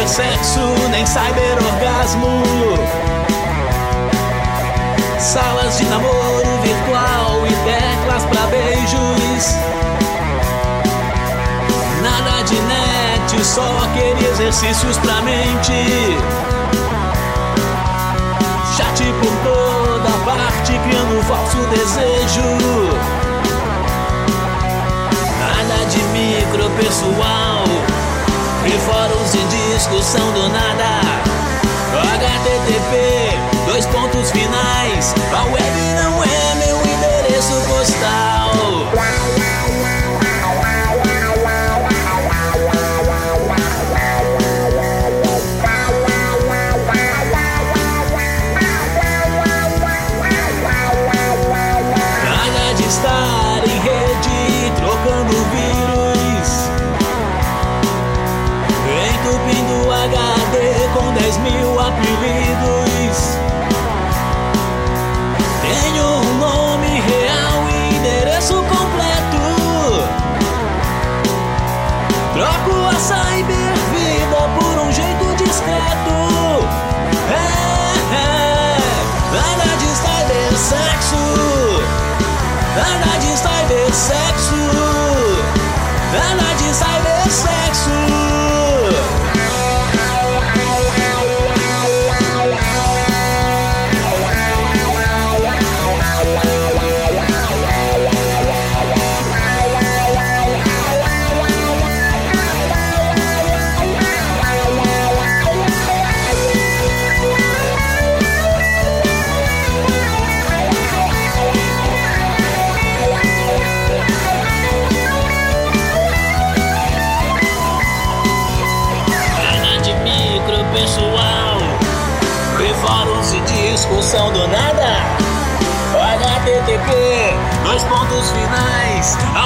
cibersexo, nem cyberorgasmo. Salas de namoro virtual e teclas pra beijos. Nada de net, só aquele exercícios pra mente. Chat por toda parte, criando falso desejo. Nada de micropessoal e fóruns de discussão do nada. HTTP, dois pontos finais. A web não é meu endereço postal. Nada de estar em rede, trocando vírus, entupindo HD com 10.000 apelidos. Tenho um nome real e endereço completo. Troco a cybervida por um jeito discreto. Nada de cybersexo. Nada de cybersexo. Nada de cybersexo. Pessoal, e fóruns de discussão do nada. HTTP, dois pontos finais.